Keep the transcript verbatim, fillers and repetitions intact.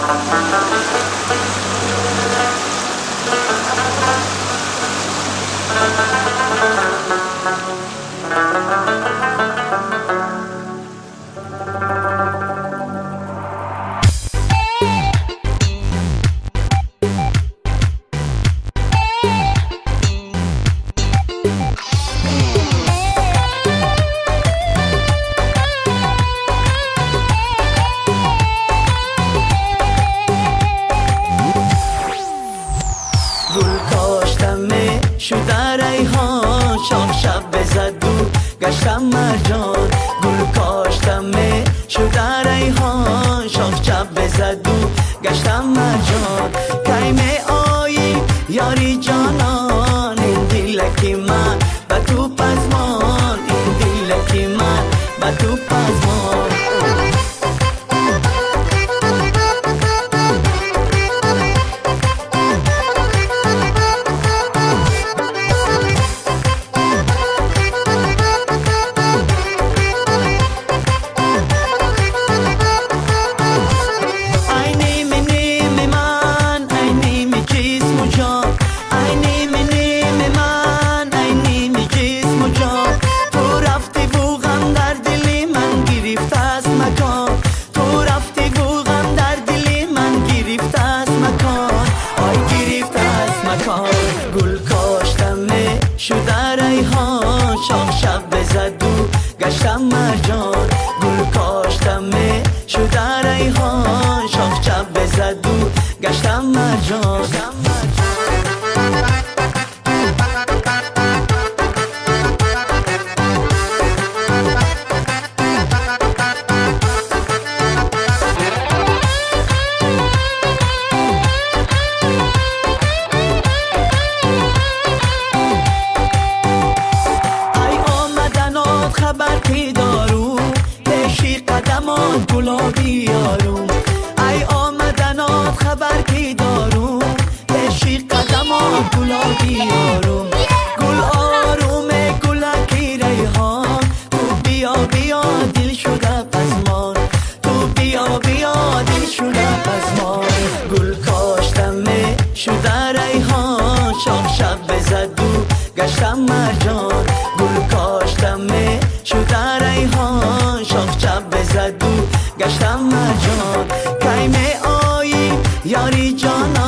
گل کاشتمه شده ریحان، شاخ شب بزد و گشتم مرجان. گل کاشتمه شده ریحان، شاخ شب بزد و گشتم مرجان. کی می آیی یاری جانان، این دلکی من به تو پزمان، این دلکی من به تو پزمان. گل کاشتمه شده ریحان، شاخ شب بزد و گشتم مرجان. گل کاشتمه شده ریحان، شاخ شب بزد و گشتم مرجان. خبر کی دارو پیشی قدمات گلابی یارو. ای آمدنات خبر کی دارو پیشی قدمات گلابی یارو. گل آرومه گلکی ریحان، تو بیا بیا دل شده پزمان، تو بیا بیا دل شده پزمان. گل کاشتمه شده ریحان، شاخ شب بزد و گشتم مرجان. گل کاشتمه شده ریحان، شاخ شب بزد و گشتم مرجان. کی می آیی یاری جان